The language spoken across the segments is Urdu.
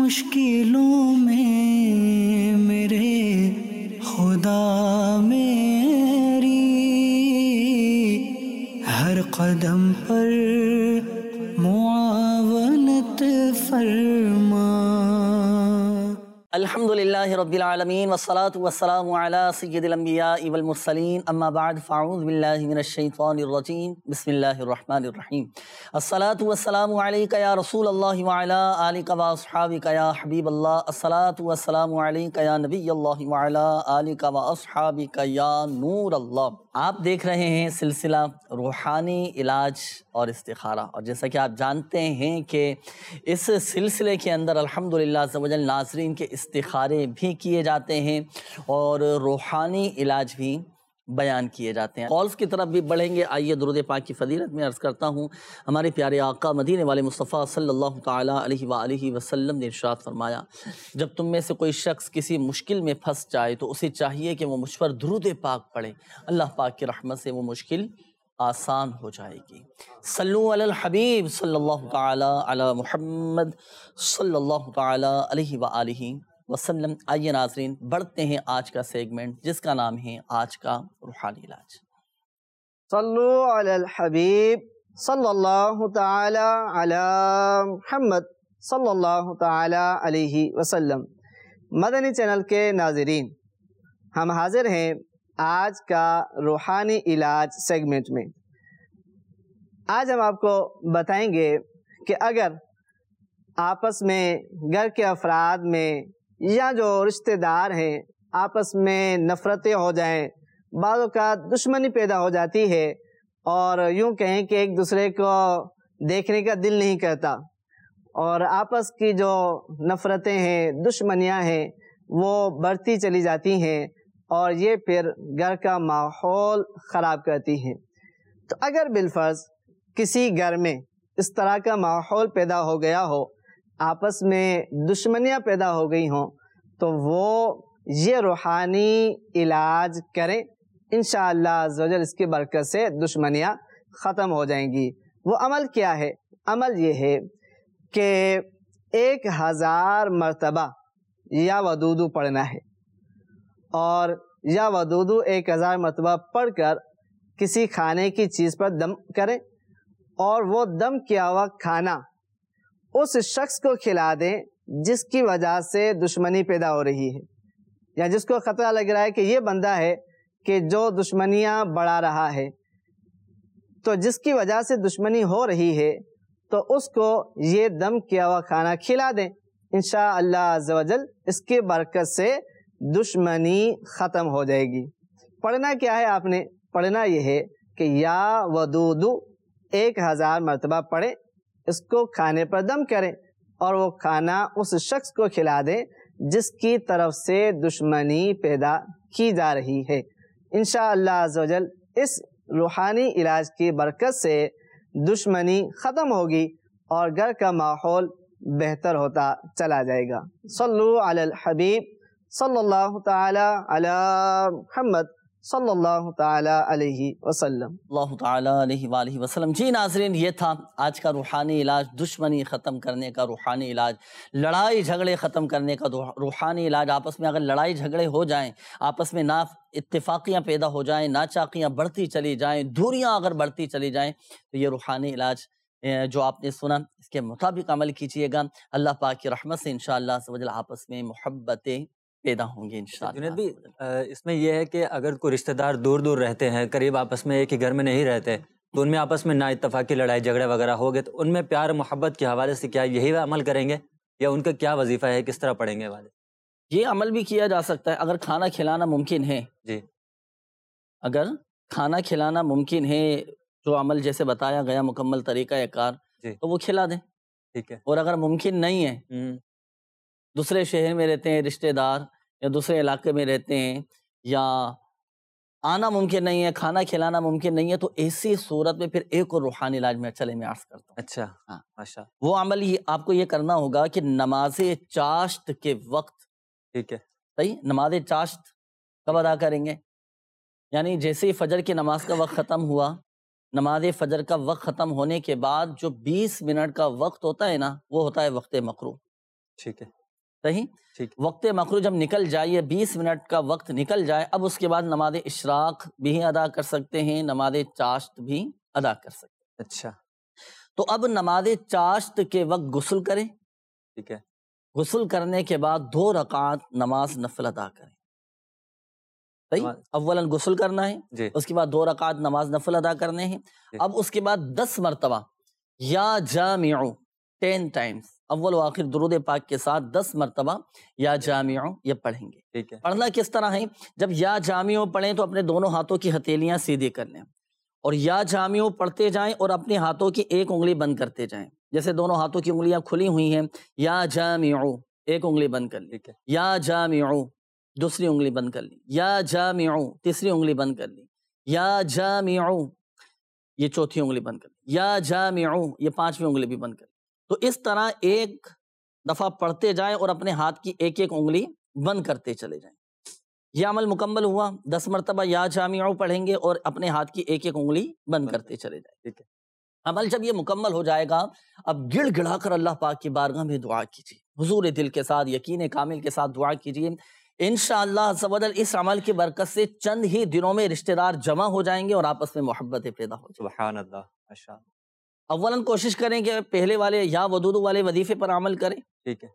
مشکلوں میں میرے خدا میری ہر قدم پر معاونت فرما۔ الحمدللہ رب العالمین والصلاة والسلام علی سید الانبیاء والمرسلین، اما بعد فاعوذ باللہ من الشیطان الرجیم، بسم اللہ الرحمن الرحیم۔ الصلاة والسلام علیک یا رسول اللہ وعلی آلک واصحابک یا حبیب اللہ، الصلاة والسلام علیک یا نبی اللہ وعلی آلک واصحابک یا نور اللہ۔ آپ دیکھ رہے ہیں سلسلہ روحانی علاج اور استخارہ، اور جیسا کہ آپ جانتے ہیں کہ اس سلسلے کے اندر الحمدللہ عز و جل ناظرین کے استخارے بھی کیے جاتے ہیں اور روحانی علاج بھی بیان کیے جاتے ہیں۔ کالز کی طرف بھی بڑھیں گے، آئیے درود پاک کی فضیلت میں عرض کرتا ہوں۔ ہمارے پیارے آقا مدینے والے مصطفیٰ صلی اللہ تعالیٰ علیہ وآلہ وسلم نے ارشاد فرمایا، جب تم میں سے کوئی شخص کسی مشکل میں پھنس جائے تو اسے چاہیے کہ وہ مجھ پر درود پاک پڑھے، اللہ پاک کی رحمت سے وہ مشکل آسان ہو جائے گی۔ صلو علی الحبیب صلی اللہ تعالیٰ علی محمد صلی اللہ تعالیٰ علیہ وآلہ وسلم۔ آئیے ناظرین بڑھتے ہیں آج کا سیگمنٹ جس کا نام ہے آج کا روحانی علاج۔ صلو علی الحبیب صلی اللہ تعالی علی محمد صلی اللہ تعالی علیہ وسلم۔ مدنی چینل کے ناظرین، ہم حاضر ہیں آج کا روحانی علاج سیگمنٹ میں۔ آج ہم آپ کو بتائیں گے کہ اگر آپس میں گھر کے افراد میں یا جو رشتہ دار ہیں آپس میں نفرتیں ہو جائیں، بعض اوقات دشمنی پیدا ہو جاتی ہے اور یوں کہیں کہ ایک دوسرے کو دیکھنے کا دل نہیں کرتا، اور آپس کی جو نفرتیں ہیں دشمنیاں ہیں وہ بڑھتی چلی جاتی ہیں اور یہ پھر گھر کا ماحول خراب کرتی ہیں۔ تو اگر بالفرض کسی گھر میں اس طرح کا ماحول پیدا ہو گیا ہو، آپس میں دشمنیاں پیدا ہو گئی ہوں، تو وہ یہ روحانی علاج کریں، انشاءاللہ عز و جل اس کی برکت سے دشمنیاں ختم ہو جائیں گی۔ وہ عمل کیا ہے؟ عمل یہ ہے کہ 1000 مرتبہ یا ودودو پڑھنا ہے، اور یا ودودو 1000 مرتبہ پڑھ کر کسی کھانے کی چیز پر دم کریں، اور وہ دم کیا ہوا کھانا اس شخص کو کھلا دیں جس کی وجہ سے دشمنی پیدا ہو رہی ہے، یا جس کو خطرہ لگ رہا ہے کہ یہ بندہ ہے کہ جو دشمنیاں بڑھا رہا ہے، تو جس کی وجہ سے دشمنی ہو رہی ہے تو اس کو یہ دم کیا ہوا کھانا کھلا دیں، انشاءاللہ عز و جل اس کی برکت سے دشمنی ختم ہو جائے گی۔ پڑھنا کیا ہے؟ آپ نے پڑھنا یہ ہے کہ یا ودودو 1000 مرتبہ پڑھیں، اس کو کھانے پر دم کریں اور وہ کھانا اس شخص کو کھلا دیں جس کی طرف سے دشمنی پیدا کی جا رہی ہے۔ انشاءاللہ عز و جل اس روحانی علاج کی برکت سے دشمنی ختم ہوگی اور گھر کا ماحول بہتر ہوتا چلا جائے گا۔ صلو علی الحبیب صلی اللہ تعالی علی محمد صلی اللہ تعالی علیہ وسلم۔ اللہ تعالیٰ علیہ وآلہ وسلم۔ جی ناظرین، یہ تھا آج کا روحانی علاج، دشمنی ختم کرنے کا روحانی علاج، لڑائی جھگڑے ختم کرنے کا روحانی علاج۔ آپس میں اگر لڑائی جھگڑے ہو جائیں، آپس میں نا اتفاقیاں پیدا ہو جائیں، ناچاقیاں بڑھتی چلی جائیں، دوریاں اگر بڑھتی چلی جائیں، تو یہ روحانی علاج جو آپ نے سنا اس کے مطابق عمل کیجیے گا، اللہ پاک کی رحمت سے انشاءاللہ عز و جل آپس میں محبتیں پیدا ہوں گے انشاءاللہ۔ جنید بھی اس میں یہ ہے کہ اگر کوئی رشتہ دار دور دور رہتے ہیں، قریب آپس میں ایک ہی گھر میں نہیں رہتے، تو ان میں آپس میں نا اتفاقی لڑائی جھگڑے وغیرہ ہو گئے، تو ان میں پیار محبت کے حوالے سے کیا یہی عمل کریں گے یا ان کا کیا وظیفہ ہے، کس طرح پڑھیں گے والے؟ یہ عمل بھی کیا جا سکتا ہے اگر کھانا کھلانا ممکن ہے۔ جی، اگر کھانا کھلانا ممکن ہے، جو عمل جیسے بتایا گیا مکمل طریقہ کار، جی تو وہ کھلا دیں۔ ٹھیک ہے۔ اور اگر ممکن نہیں ہے، دوسرے شہر میں رہتے ہیں رشتہ دار یا دوسرے علاقے میں رہتے ہیں، یا آنا ممکن نہیں ہے، کھانا کھلانا ممکن نہیں ہے، تو ایسی صورت میں پھر ایک اور روحانی علاج میں چلے میں عرض کرتا ہوں۔ اچھا، ہاں، ماشاء، وہ عمل یہ آپ کو یہ کرنا ہوگا کہ نماز چاشت کے وقت، ٹھیک ہے، صحیح، نماز چاشت کب ادا کریں گے؟ یعنی جیسے ہی فجر کی نماز کا وقت ختم ہوا، نماز فجر کا وقت ختم ہونے کے بعد جو 20 منٹ کا وقت ہوتا ہے نا، وہ ہوتا ہے وقت مکروہ۔ ٹھیک ہے صحیح. ٹھیک. وقت مغرب جب نکل جائے، یہ 20 منٹ کا وقت نکل جائے، اب اس کے بعد نماز اشراق بھی ادا کر سکتے ہیں، نماز چاشت بھی ادا کر سکتے ہیں. اچھا تو اب نماز چاشت کے وقت غسل کریں. ٹھیک ہے. غسل کرنے کے بعد 2 رکعات نماز نفل ادا کریں. صحیح. اولاً غسل کرنا ہے، جی اس کے بعد 2 رکعات نماز نفل ادا کرنے ہیں. اب اس کے بعد 10 مرتبہ یا جامع 10 ٹائمز اول و آخر درود پاک کے ساتھ 10 مرتبہ یا جامع یہ پڑھیں گے. ٹھیک ہے. پڑھنا کس طرح ہے؟ جب یا جامع پڑھیں تو اپنے دونوں ہاتھوں کی ہتھیلیاں سیدھی کر لیں، اور یا جامع پڑھتے جائیں اور اپنے ہاتھوں کی ایک انگلی بند کرتے جائیں. جیسے دونوں ہاتھوں کی انگلیاں کھلی ہوئی ہیں، یا جامع ایک انگلی بند کر لی، ٹھیک ہے. یا جامع دوسری انگلی بند کر لی، یا جامع تیسری انگلی بند کر لی، یا جامع یہ چوتھی انگلی بند کر لی، یا جامع یہ 5ویں انگلی بھی بند کر لی. تو اس طرح ایک دفعہ پڑھتے جائیں اور اپنے ہاتھ کی ایک ایک انگلی بند کرتے چلے جائیں. یہ عمل مکمل ہوا. 10 مرتبہ یا جامع پڑھیں گے اور اپنے ہاتھ کی ایک ایک انگلی بند کرتے چلے جائیں. ٹھیک ہے. عمل جب یہ مکمل ہو جائے گا، اب گڑ گڑا کر اللہ پاک کی بارگاہ میں دعا کیجیے، حضور دل کے ساتھ، یقین کامل کے ساتھ دعا کیجیے. انشاءاللہ عز و جل اس عمل کی برکت سے چند ہی دنوں میں رشتہ دار جمع ہو جائیں گے اور آپس میں محبتیں پیدا ہو جائیں. سبحان اللہ. ماشاء اللہ. اولاً کوشش کریں کہ پہلے والے یا ودود والے وظیفے پر عمل کریں. ٹھیک ہے.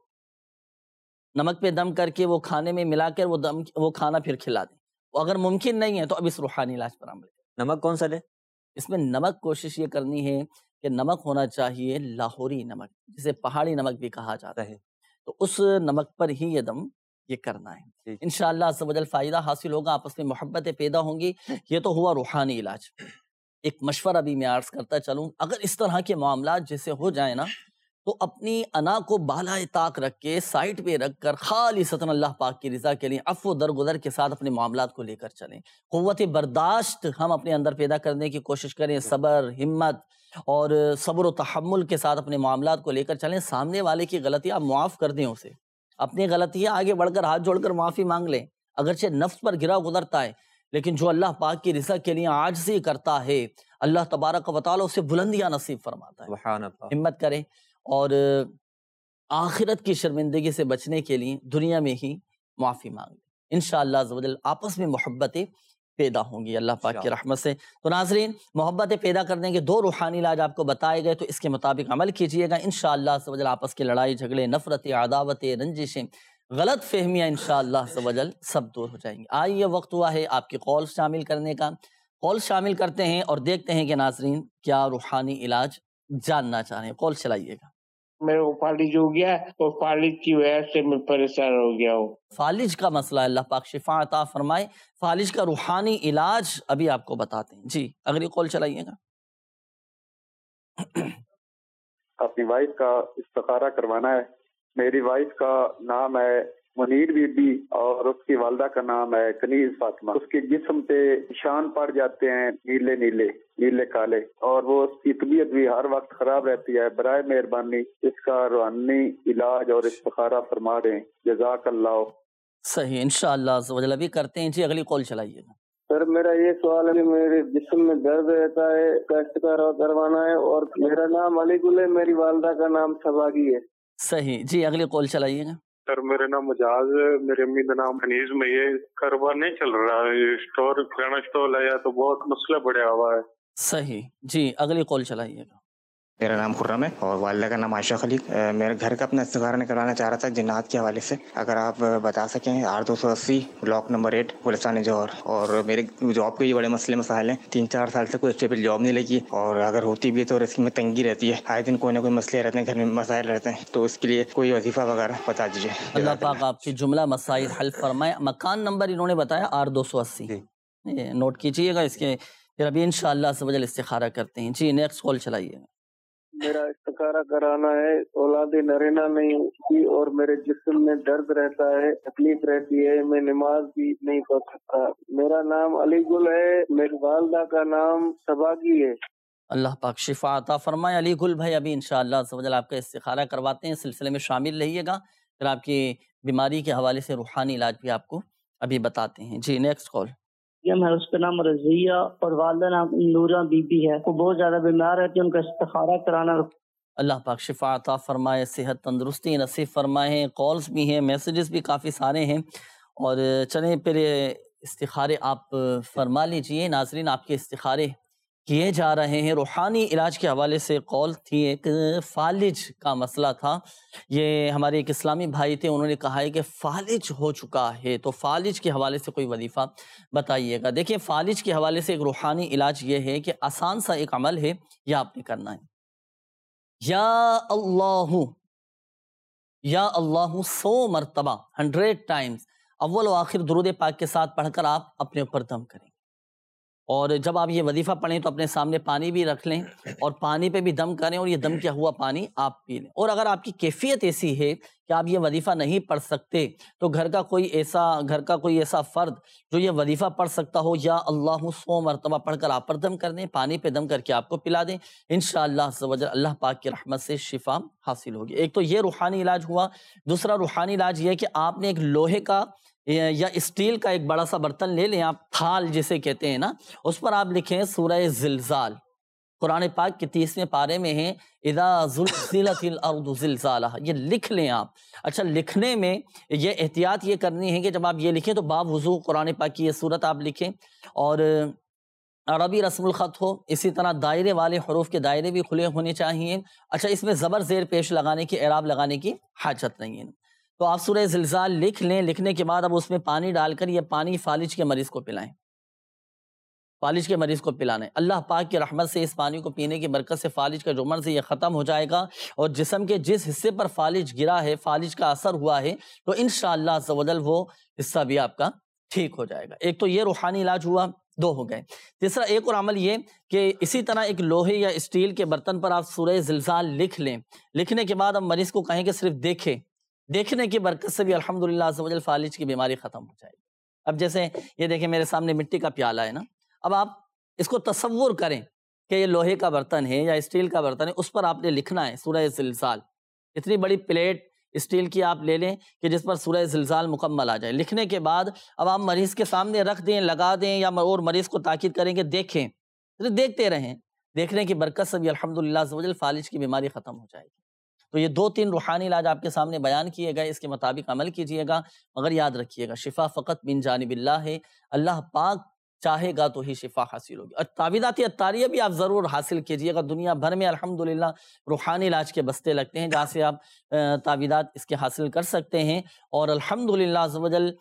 نمک پہ دم کر کے وہ کھانے میں ملا کر وہ کھانا پھر کھلا دیں. اگر ممکن نہیں ہے تو اب اس روحانی علاج پر عمل کریں. نمک کون سا لے؟ اس میں نمک کوشش یہ کرنی ہے کہ نمک ہونا چاہیے لاہوری نمک، جسے پہاڑی نمک بھی کہا جاتا ہے. تو اس نمک پر ہی یہ دم یہ کرنا ہے. انشاءاللہ عز و جل فائدہ حاصل ہوگا، آپس میں محبتیں پیدا ہوں گی. یہ تو ہوا روحانی علاج. ایک مشورہ بھی میں عرض کرتا چلوں، اگر اس طرح کے معاملات جیسے ہو جائیں نا، تو اپنی انا کو بالائے طاق رکھ کے سائٹ پہ رکھ کر خالصتاً اللہ پاک کی رضا کے لیے عفو درگزر کے ساتھ اپنے معاملات کو لے کر چلیں. قوت برداشت ہم اپنے اندر پیدا کرنے کی کوشش کریں، صبر، ہمت اور صبر و تحمل کے ساتھ اپنے معاملات کو لے کر چلیں. سامنے والے کی غلطی آپ معاف کر دیں، اسے اپنی غلطیاں آگے بڑھ کر ہاتھ جوڑ کر معافی مانگ لیں. اگرچہ نفس پر گرا گزرتا ہے، لیکن جو اللہ پاک کی رضا کے لیے عاجزی کرتا ہے، اللہ تبارک و تعالی اسے بلندیاں نصیب فرماتا ہے. سبحان اللہ. ہمت کریں اور آخرت کی شرمندگی سے بچنے کے لیے دنیا میں ہی معافی مانگ لیں. انشاءاللہ عز و جل آپس میں محبتیں پیدا ہوں گی اللہ پاک کی رحمت سے. تو ناظرین، محبتیں پیدا کرنے کے 2 روحانی علاج آپ کو بتائے گئے، تو اس کے مطابق عمل کیجئے گا. انشاءاللہ عز و جل آپس کی لڑائی جھگڑے، نفرتیں، عداوتیں، رنجشیں، غلط فہمیاں انشاءاللہ عز و جل سب دور ہو جائیں گی. آئیے وقت ہوا ہے آپ کی قول شامل کرنے کا. قول شامل کرتے ہیں اور دیکھتے ہیں کہ ناظرین کیا روحانی علاج جاننا چاہ رہے ہیں. قول چلائیے گا. میرے کو فالج ہو گیا اور فالج کی وجہ سے میں پریشان ہو گیا ہوں. فالج کا مسئلہ ہے، اللہ پاک شفا عطا فرمائے. فالج کا روحانی علاج ابھی آپ کو بتاتے ہیں. جی اگلی قول چلائیے گا. اپنی وائف کا استخارہ کروانا ہے. میری وائف کا نام ہے منیر بی بی اور اس کی والدہ کا نام ہے کنیز فاطمہ. اس کے جسم پہ نشان پڑ جاتے ہیں نیلے نیلے نیلے کالے، اور وہ اس کی طبیعت بھی ہر وقت خراب رہتی ہے. برائے مہربانی اس کا روحانی علاج اور استخارہ فرما دیں. جزاک اللہ. صحیح، انشاءاللہ عز و جل ابھی کرتے ہیں. جی اگلی قول چلائیے گا. سر میرا یہ سوال ہے کہ میرے جسم میں درد رہتا ہے، کا استخارہ کروانا ہے، اور میرا نام علی گل ہے، میری والدہ کا نام سباگی ہے. صحیح. جی اگلی قول چلائیے گا. سر میرا نام مجاز ہے، میری امی کا نام حنیز میں. یہ کاروبار نہیں چل رہا ہے، اسٹور کرانا اسٹور لایا تو بہت مسئلہ بڑھا ہوا ہے. صحیح. جی اگلی قول چلائیے گا. میرا نام خرم ہے اور والدہ کا نام عائشہ خلیق. میرے گھر کا اپنا استخارہ نہیں کروانا چاہ رہا تھا جنات کے حوالے سے. اگر آپ بتا سکیں. 8280 بلاک نمبر 8 گلستان جوہر. اور میرے جاب کے یہ بڑے مسئلے مسائل ہیں. 3-4 سال سے کوئی اسٹیبل جاب نہیں لگی، اور اگر ہوتی بھی ہے تو رزق میں تنگی رہتی ہے. آئے دن کوئی نہ کوئی مسئلے رہتے ہیں، گھر میں مسائل رہتے ہیں. تو اس کے لیے کوئی وظیفہ وغیرہ بتا دیجیے. اللہ پاک آپ کی جملہ مسائل حل فرمائے. مکان نمبر انہوں نے بتایا 8280. نوٹ کیجئے گا اس کے. پھر ابھی انشاءاللہ سے وجل استخارہ کرتے ہیں. جی نیکسٹ کال چلائیے گا. میرا استخارہ کرانا ہے. اولاد نرینہ نہیں ہوتی اور میرے جسم میں درد رہتا ہے، تکلیف رہتی ہے، میں نماز بھی نہیں پڑھ سکتا. میرا نام علی گل ہے، میری والدہ کا نام سباگی ہے. اللہ پاک شفا عطا فرمائے. علی گل بھائی ابھی انشاءاللہ عز و جل آپ کا استخارہ کرواتے ہیں. سلسلے میں شامل رہیے گا. پھر آپ کی بیماری کے حوالے سے روحانی علاج بھی آپ کو ابھی بتاتے ہیں. جی نیکسٹ کال. ہے اس کا نام رضیہ اور والدہ نام نورہ بی بی ہے. وہ بہت زیادہ بیمار رہتی ہے، ان کا استخارہ کرانا. اللہ پاک شفا عطا فرمائے، صحت تندرستی نصیب فرمائے۔ کالز بھی ہیں، میسیجز بھی کافی سارے ہیں، اور چلیں پھر استخارے آپ فرما لیجئے۔ ناظرین، آپ کے استخارے کیے جا رہے ہیں۔ روحانی علاج کے حوالے سے کال تھی، ایک فالج کا مسئلہ تھا۔ یہ ہمارے ایک اسلامی بھائی تھے، انہوں نے کہا ہے کہ فالج ہو چکا ہے، تو فالج کے حوالے سے کوئی وظیفہ بتائیے گا۔ دیکھیں، فالج کے حوالے سے ایک روحانی علاج یہ ہے کہ آسان سا ایک عمل ہے، یہ آپ نے کرنا ہے۔ یا اللہ 100 مرتبہ 100 ٹائمز اول و آخر درود پاک کے ساتھ پڑھ کر آپ اپنے اوپر دم کریں، اور جب آپ یہ وظیفہ پڑھیں تو اپنے سامنے پانی بھی رکھ لیں اور پانی پہ بھی دم کریں، اور یہ دم کیا ہوا پانی آپ پی لیں۔ اور اگر آپ کی کیفیت ایسی ہے کہ آپ یہ وظیفہ نہیں پڑھ سکتے تو گھر کا کوئی ایسا فرد جو یہ وظیفہ پڑھ سکتا ہو، یا اللہ 100 مرتبہ پڑھ کر آپ پر دم کر دیں، پانی پہ دم کر کے آپ کو پلا دیں، انشاءاللہ عز و جل اللہ پاک کی رحمت سے شفا حاصل ہوگی۔ ایک تو یہ روحانی علاج ہوا۔ دوسرا روحانی علاج یہ کہ آپ نے ایک لوہے کا یا اسٹیل کا ایک بڑا سا برتن لے لیں، آپ تھال جسے کہتے ہیں نا، اس پر آپ لکھیں سورہ زلزال۔ قرآن پاک کے 30ویں پارے میں ہے اذا زلزلت الارض زلزالہا، یہ لکھ لیں آپ۔ اچھا، لکھنے میں یہ احتیاط یہ کرنی ہے کہ جب آپ یہ لکھیں تو باب وضو قرآن پاک کی یہ صورت آپ لکھیں، اور عربی رسم الخط ہو، اسی طرح دائرے والے حروف کے دائرے بھی کھلے ہونے چاہیے۔ اچھا، اس میں زبر زیر پیش لگانے کی، اعراب لگانے کی حاجت نہیں ہے۔ تو آپ سورہ زلزال لکھ لیں، لکھنے کے بعد اب اس میں پانی ڈال کر یہ پانی فالج کے مریض کو پلائیں، فالج کے مریض کو پلانا ہے۔ اللہ پاک کی رحمت سے اس پانی کو پینے کی برکت سے فالج کا جو مرض ہے یہ ختم ہو جائے گا، اور جسم کے جس حصے پر فالج گرا ہے، فالج کا اثر ہوا ہے، تو انشاءاللہ عز و جل وہ حصہ بھی آپ کا ٹھیک ہو جائے گا۔ ایک تو یہ روحانی علاج ہوا، 2 ہو گئے۔ تیسرا ایک اور عمل یہ کہ اسی طرح ایک لوہے یا اسٹیل کے برتن پر آپ سورہ زلزال لکھ لیں، لکھنے کے بعد اب مریض کو کہیں کہ صرف دیکھیں، دیکھنے کی برکت سے بھی الحمدللہ عز و جل فالج کی بیماری ختم ہو جائے گی۔ اب جیسے یہ دیکھیں میرے سامنے مٹی کا پیالہ ہے نا، اب آپ اس کو تصور کریں کہ یہ لوہے کا برتن ہے یا اسٹیل کا برتن ہے، اس پر آپ نے لکھنا ہے سورہ زلزال۔ اتنی بڑی پلیٹ اسٹیل کی آپ لے لیں کہ جس پر سورہ زلزال مکمل آ جائے۔ لکھنے کے بعد اب آپ مریض کے سامنے رکھ دیں، لگا دیں، یا اور مریض کو تاکید کریں کہ دیکھیں، دیکھتے رہیں، دیکھنے کی برکت سے بھی الحمدللہ عز و جل فالج کی بیماری ختم ہو جائے گی۔ تو یہ 2-3 روحانی علاج آپ کے سامنے بیان کیے گئے، اس کے مطابق عمل کیجئے گا، مگر یاد رکھیے گا شفا فقط من جانب اللہ ہے، اللہ پاک چاہے گا تو ہی شفا حاصل ہوگی۔ اور تعویذات عطاریہ بھی آپ ضرور حاصل کیجئے گا، دنیا بھر میں الحمدللہ روحانی علاج کے بستے لگتے ہیں جہاں سے آپ تعویذات اس کے حاصل کر سکتے ہیں، اور الحمدللہ عز و جل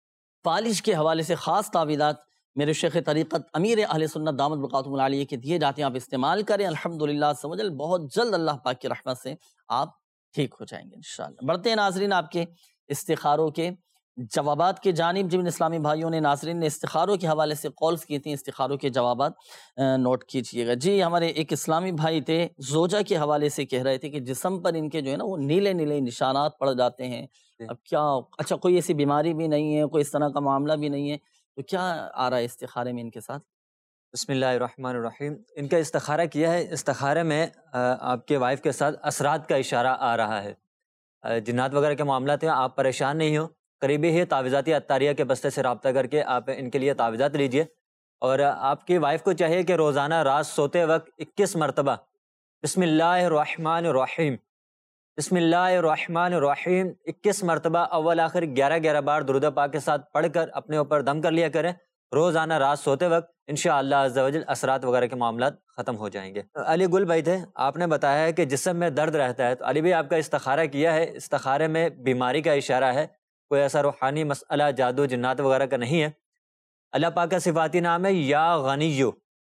فالج کے حوالے سے خاص تعویذات میرے شیخ طریقت امیر اہل سنت دامت بقاتہم العالیہ کے دیے جاتے ہیں، آپ استعمال کریں، الحمدللہ عز و جل بہت جلد اللہ پاک کی رحمت سے آپ ٹھیک ہو جائیں گے انشاءاللہ۔ بڑھتے ہیں ناظرین آپ کے استخاروں کے جوابات کی جانب۔ جن اسلامی بھائیوں نے ناظرین نے استخاروں کے حوالے سے کالز کی تھیں، استخاروں کے جوابات نوٹ کیجئے گا۔ جی، ہمارے ایک اسلامی بھائی تھے، زوجہ کے حوالے سے کہہ رہے تھے کہ جسم پر ان کے جو ہے نا وہ نیلے نیلے نشانات پڑ جاتے ہیں۔ اب کیا، اچھا کوئی ایسی بیماری بھی نہیں ہے، کوئی اس طرح کا معاملہ بھی نہیں ہے، تو کیا آ رہا ہے استخارے میں ان کے ساتھ؟ بسم اللہ الرحمن الرحیم۔ ان کا استخارہ کیا ہے، استخارے میں آپ کے وائف کے ساتھ اثرات کا اشارہ آ رہا ہے، جنات وغیرہ کے معاملات ہیں، آپ پریشان نہیں ہو، قریبی ہی تعویذاتی عطاریہ کے بستے سے رابطہ کر کے آپ ان کے لیے تعویذات لیجئے، اور آپ کی وائف کو چاہیے کہ روزانہ رات سوتے وقت 21 مرتبہ بسم اللہ الرحمن الرحیم، بسم اللہ الرحمن الرحیم 21 مرتبہ اول آخر 11 بار درود پاک کے ساتھ پڑھ کر اپنے اوپر دم کر لیا کریں روزانہ رات سوتے وقت، انشاءاللہ عز و جل اثرات وغیرہ کے معاملات ختم ہو جائیں گے۔ علی گل بھائی تھے، آپ نے بتایا ہے کہ جسم میں درد رہتا ہے، تو علی بھائی آپ کا استخارہ کیا ہے، استخارے میں بیماری کا اشارہ ہے، کوئی ایسا روحانی مسئلہ جادو جنات وغیرہ کا نہیں ہے۔ اللہ پاک کا صفاتی نام ہے یا غنیو،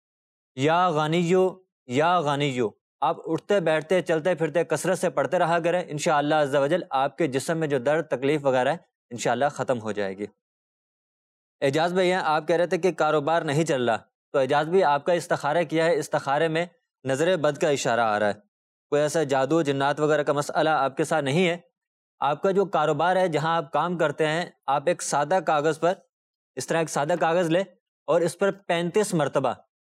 یا غنیو، یا غنیو۔ آپ اٹھتے بیٹھتے چلتے پھرتے کثرت سے پڑھتے رہا کریں، انشاءاللہ عز و جل آپ کے جسم میں جو درد تکلیف وغیرہ ہے انشاءاللہ ختم ہو جائے گی۔ اعجاز بھائی ہیں، آپ کہہ رہے تھے کہ کاروبار نہیں چل رہا، تو اعجاز بھی آپ کا استخارہ کیا ہے، استخارے میں نظر بد کا اشارہ آ رہا ہے، کوئی ایسا جادو جنات وغیرہ کا مسئلہ آپ کے ساتھ نہیں ہے۔ آپ کا جو کاروبار ہے، جہاں آپ کام کرتے ہیں، آپ ایک سادہ کاغذ پر اس طرح ایک سادہ کاغذ لیں اور اس پر 35 مرتبہ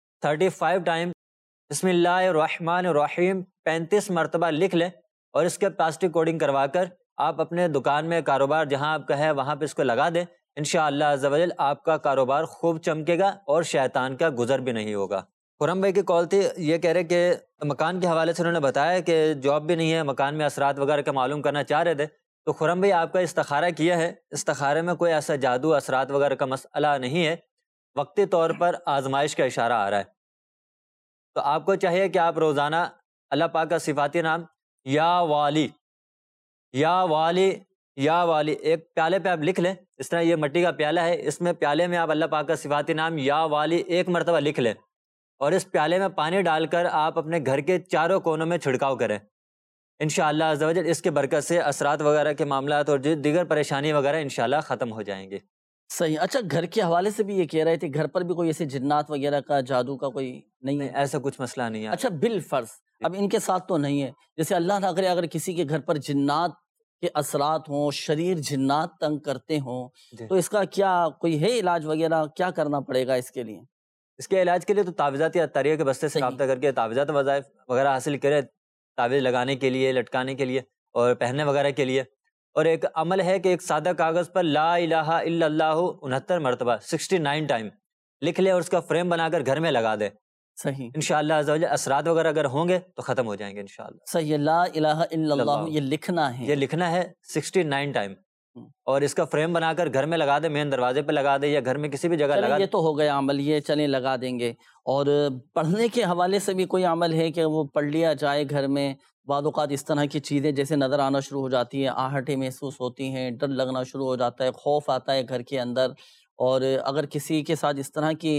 35 ٹائم بسم اللہ الرحمن الرحیم 35 مرتبہ لکھ لیں، اور اس کے پلاسٹک کوڈنگ کروا کر آپ اپنے دکان میں کاروبار جہاں آپ کا ہے وہاں پہ اس کو لگا دیں، انشاءاللہ عز و جل آپ کا کاروبار خوب چمکے گا اور شیطان کا گزر بھی نہیں ہوگا۔ خرم بھائی کی کال تھی، یہ کہہ رہے کہ مکان کے حوالے سے انہوں نے بتایا کہ جاب بھی نہیں ہے، مکان میں اثرات وغیرہ کا معلوم کرنا چاہ رہے تھے. تو خرم بھائی آپ کا استخارہ کیا ہے، استخارے میں کوئی ایسا جادو اثرات وغیرہ کا مسئلہ نہیں ہے، وقتی طور پر آزمائش کا اشارہ آ رہا ہے. تو آپ کو چاہیے کہ آپ روزانہ اللہ پاک کا صفاتی نام یا والی یا والی یا والی ایک پیالے پہ آپ لکھ لیں. اس طرح یہ مٹی کا پیالہ ہے، اس میں پیالے میں آپ اللہ پاک کا صفاتی نام یا والی ایک مرتبہ لکھ لیں اور اس پیالے میں پانی ڈال کر آپ اپنے گھر کے چاروں کونوں میں چھڑکاؤ کریں. انشاءاللہ عز و جل اس کے برکت سے اثرات وغیرہ کے معاملات اور دیگر پریشانی وغیرہ انشاءاللہ ختم ہو جائیں گے. صحیح. اچھا گھر کے حوالے سے بھی یہ کہہ رہے تھے گھر پر بھی کوئی ایسے جنات وغیرہ کا جادو کا کوئی نہیں ہے؟ ایسا کچھ مسئلہ نہیں ہے. اچھا بالفرض اب ان کے ساتھ تو نہیں ہے، جیسے اللہ نہ کرے اگر کسی کے گھر پر جنات کے اثرات ہوں، شریر جنات تنگ کرتے ہوں، تو اس کا کیا کوئی ہے علاج وغیرہ، کیا کرنا پڑے گا اس کے لیے؟ اس کے علاج کے لیے تو تعویذات یا اطاریہ کے بستے سے رابطہ کر کے تعویذات وظائف وغیرہ حاصل کرے، تعویذ لگانے کے لیے، لٹکانے کے لیے اور پہننے وغیرہ کے لیے. اور ایک عمل ہے کہ ایک سادہ کاغذ پر لا الہ الا اللہ 69 مرتبہ 69 ٹائم لکھ لے اور اس کا فریم بنا کر گھر میں لگا دے. صحیح. انشاءاللہ عز و جل اثرات وغیرہ اگر ہوں گے تو ختم ہو جائیں گے انشاءاللہ. صحیح. لا الہ الا اللہ یہ لکھنا ہے، یہ لکھنا ہے 69 ٹائم اور اس کا فریم بنا کر گھر میں لگا دے، مین دروازے پہ لگا دے یا گھر میں کسی بھی جگہ لگا دے. یہ تو ہو گیا عمل، یہ چلیں لگا دیں گے. اور پڑھنے کے حوالے سے بھی کوئی عمل ہے کہ وہ پڑھ لیا جائے گھر میں؟ بعض اوقات اس طرح کی چیزیں جیسے نظر آنا شروع ہو جاتی ہیں، آہٹیں محسوس ہوتی ہیں، ڈر لگنا شروع ہو جاتا ہے، خوف آتا ہے گھر کے اندر، اور اگر کسی کے ساتھ اس طرح کی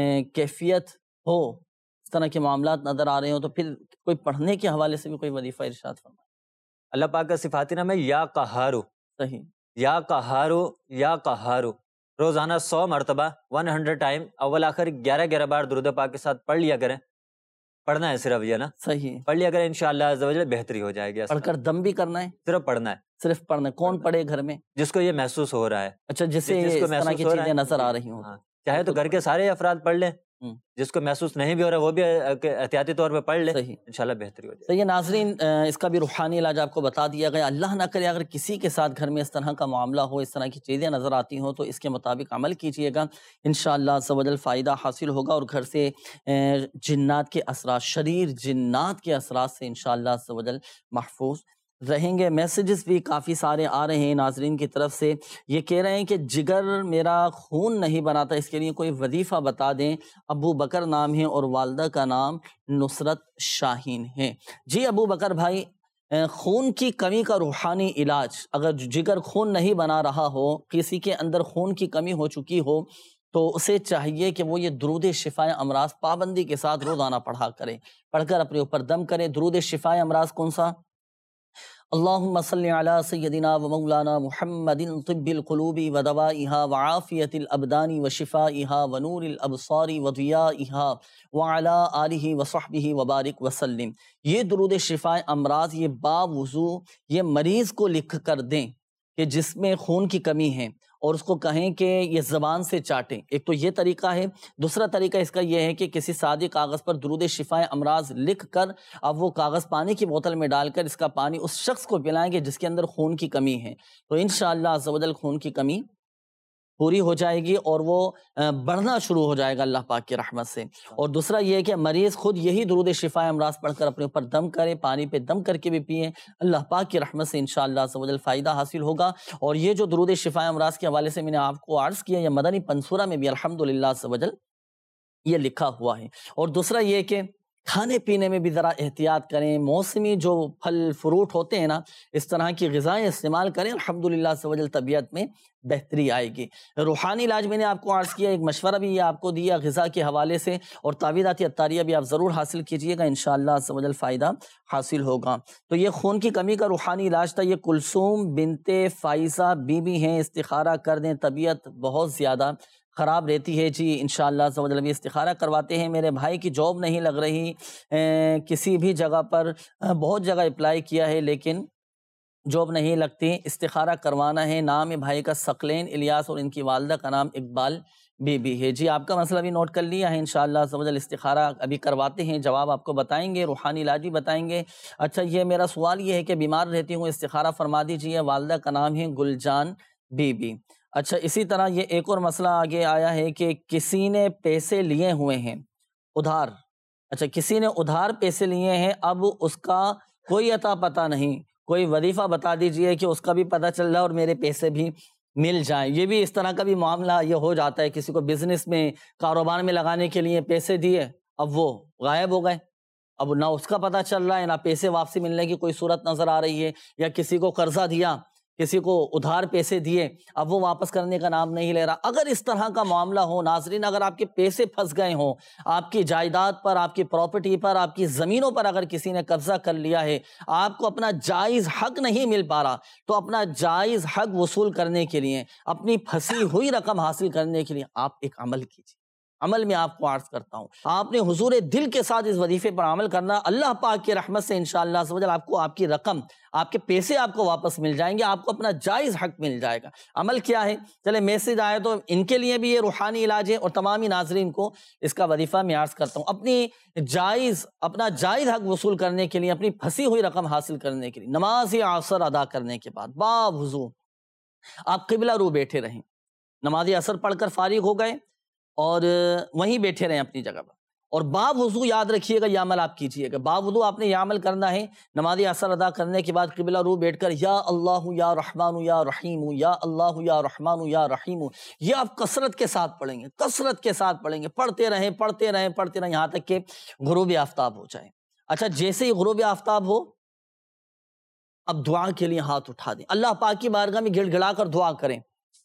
کیفیت ہو، اس طرح کے معاملات نظر آ رہے ہوں، تو پھر کوئی پڑھنے کے حوالے سے بھی کوئی وظیفہ ارشاد فرمائے. اللہ پاک کا صفاتی نام ہے یا قہارو. صحیح. یا قہارو یا قہارو روزانہ 100 مرتبہ 100 ٹائم اول آخر 11 بار درود پاک کے ساتھ پڑھ لیا کریں. پڑھنا ہے صرف یہ نا. صحیح. پڑھ لیا کریں انشاءاللہ عز و جل بہتری ہو جائے گی. پڑھ کر دم بھی کرنا ہے؟ صرف پڑھنا ہے. صرف پڑھنا ہے. کون پڑھے گھر میں؟ جس کو یہ محسوس ہو رہا ہے. اچھا جسے اس طرح کی چیزیں نظر آ رہی ہوں. چاہے تو گھر کے سارے افراد پڑھ لیں، جس کو محسوس نہیں بھی ہو رہا ہے وہ بھی احتیاطی طور پہ پڑھ لے. انشاءاللہ بہتری ہو جائے. صحیح. ناظرین اس کا بھی روحانی علاج آپ کو بتا دیا گیا. اللہ نہ کرے اگر کسی کے ساتھ گھر میں اس طرح کا معاملہ ہو، اس طرح کی چیزیں نظر آتی ہوں، تو اس کے مطابق عمل کیجئے گا، انشاءاللہ عز و جل فائدہ حاصل ہوگا اور گھر سے جنات کے اثرات، شریر جنات کے اثرات سے انشاءاللہ عز و جل محفوظ رہیں گے. میسیجز بھی کافی سارے آ رہے ہیں ناظرین کی طرف سے. یہ کہہ رہے ہیں کہ جگر میرا خون نہیں بناتا، اس کے لیے کوئی وظیفہ بتا دیں. ابو بکر نام ہے اور والدہ کا نام نصرت شاہین ہے. جی ابو بکر بھائی، خون کی کمی کا روحانی علاج، اگر جگر خون نہیں بنا رہا ہو، کسی کے اندر خون کی کمی ہو چکی ہو، تو اسے چاہیے کہ وہ یہ درود شفائے امراض پابندی کے ساتھ روزانہ پڑھا کرے، پڑھ کر اپنے اوپر دم کرے. درود شفائے امراض کون سا؟ اللہم صلی علی سیدنا و مولانا محمد طب القلوب و دوائها وعافیت الابدان و شفائها و نور الابصار و ضیائها وعلی آلہ و صحبہ وبارک وسلم. یہ درود شفائے امراض یہ باوضو یہ مریض کو لکھ کر دیں کہ جس میں خون کی کمی ہے، اور اس کو کہیں کہ یہ زبان سے چاٹیں. ایک تو یہ طریقہ ہے. دوسرا طریقہ اس کا یہ ہے کہ کسی سادے کاغذ پر درود شفائے امراض لکھ کر اب وہ کاغذ پانی کی بوتل میں ڈال کر اس کا پانی اس شخص کو پلائیں گے جس کے اندر خون کی کمی ہے، تو انشاءاللہ عز و جل خون کی کمی پوری ہو جائے گی اور وہ بڑھنا شروع ہو جائے گا اللہ پاک کی رحمت سے. اور دوسرا یہ ہے کہ مریض خود یہی درود شفائے امراض پڑھ کر اپنے اوپر دم کرے، پانی پہ دم کر کے بھی پیئے، اللہ پاک کی رحمت سے انشاءاللہ عز و جل فائدہ حاصل ہوگا. اور یہ جو درود شفائے امراض کے حوالے سے میں نے آپ کو عرض کیا، یہ مدنی پنصورہ میں بھی الحمدللہ عز و جل یہ لکھا ہوا ہے. اور دوسرا یہ کہ کھانے پینے میں بھی ذرا احتیاط کریں، موسمی جو پھل فروٹ ہوتے ہیں نا، اس طرح کی غذائیں استعمال کریں، الحمدللہ عز و جل طبیعت میں بہتری آئے گی. روحانی علاج میں نے آپ کو عرض کیا، ایک مشورہ بھی یہ آپ کو دیا غذا کے حوالے سے، اور تعویذاتی اطاریہ بھی آپ ضرور حاصل کیجئے گا، انشاءاللہ عز و جل فائدہ حاصل ہوگا. تو یہ خون کی کمی کا روحانی علاج تھا. یہ کلثوم بنت فائزہ بی بی ہیں، استخارہ کر دیں، طبیعت بہت زیادہ خراب رہتی ہے. جی انشاءاللہ عز و جل بھی استخارہ کرواتے ہیں. میرے بھائی کی جاب نہیں لگ رہی، کسی بھی جگہ پر بہت جگہ اپلائی کیا ہے لیکن جاب نہیں لگتی، استخارہ کروانا ہے. نام ہے بھائی کا ثقلین الیاس اور ان کی والدہ کا نام اقبال بی بی ہے. جی آپ کا مسئلہ بھی نوٹ کر لیا ہے، انشاءاللہ عز و جل استخارہ ابھی کرواتے ہیں، جواب آپ کو بتائیں گے، روحانی علاج بھی بتائیں گے. اچھا یہ میرا سوال یہ ہے کہ بیمار رہتی ہوں، استخارہ فرما دیجیے. والدہ کا نام ہے گلجان بی بی. اچھا اسی طرح یہ ایک اور مسئلہ آگے آیا ہے کہ کسی نے پیسے لیے ہوئے ہیں ادھار، اچھا کسی نے ادھار پیسے لیے ہیں، اب اس کا کوئی عطا پتہ نہیں، کوئی وظیفہ بتا دیجئے کہ اس کا بھی پتہ چل رہا ہے اور میرے پیسے بھی مل جائیں۔ یہ بھی اس طرح کا بھی معاملہ یہ ہو جاتا ہے، کسی کو بزنس میں کاروبار میں لگانے کے لیے پیسے دیے، اب وہ غائب ہو گئے، اب نہ اس کا پتہ چل رہا ہے نہ پیسے واپسی ملنے کی کوئی صورت نظر آ رہی ہے، یا کسی کو قرضہ دیا، کسی کو ادھار پیسے دیے، اب وہ واپس کرنے کا نام نہیں لے رہا۔ اگر اس طرح کا معاملہ ہو ناظرین، اگر آپ کے پیسے پھنس گئے ہوں، آپ کی جائیداد پر، آپ کی پراپرٹی پر، آپ کی زمینوں پر اگر کسی نے قبضہ کر لیا ہے، آپ کو اپنا جائز حق نہیں مل پا رہا، تو اپنا جائز حق وصول کرنے کے لیے، اپنی پھنسی ہوئی رقم حاصل کرنے کے لیے آپ ایک عمل کیجیے۔ عمل میں آپ کو عرض کرتا ہوں، آپ نے حضور دل کے ساتھ اس وظیفے پر عمل کرنا، اللہ پاک کی رحمت سے انشاءاللہ عز و جل آپ کو آپ کی رقم، آپ کے پیسے آپ کو واپس مل جائیں گے، آپ کو اپنا جائز حق مل جائے گا۔ عمل کیا ہے؟ چلے میسج آئے تو ان کے لیے بھی یہ روحانی علاج ہے، اور تمامی ناظرین کو اس کا وظیفہ میں عرض کرتا ہوں، اپنا جائز حق وصول کرنے کے لیے، اپنی پھنسی ہوئی رقم حاصل کرنے کے لیے، نماز عصر ادا کرنے کے بعد باوضو آپ قبلہ رو بیٹھے رہیں، نماز عصر پڑھ کر فارغ ہو گئے اور وہیں بیٹھے رہیں اپنی جگہ پر، اور باوضو یاد رکھیے گا یہ عمل آپ کیجئے گا، باوضو آپ نے یہ عمل کرنا ہے، نماز عصر ادا کرنے کے بعد قبلہ رو بیٹھ کر یا اللہ یا رحمان یا رحیم، یا اللہ یا رحمان یا رحیم، یہ آپ کثرت کے ساتھ پڑھیں گے، کثرت کے ساتھ پڑھیں گے، پڑھتے رہیں پڑھتے رہیں پڑھتے رہیں یہاں تک کہ غروب آفتاب ہو جائے۔ اچھا جیسے ہی غروب آفتاب ہو، اب دعا کے لیے ہاتھ اٹھا دیں، اللہ پاک کی بارگاہ میں گڑ گڑا کر دعا کریں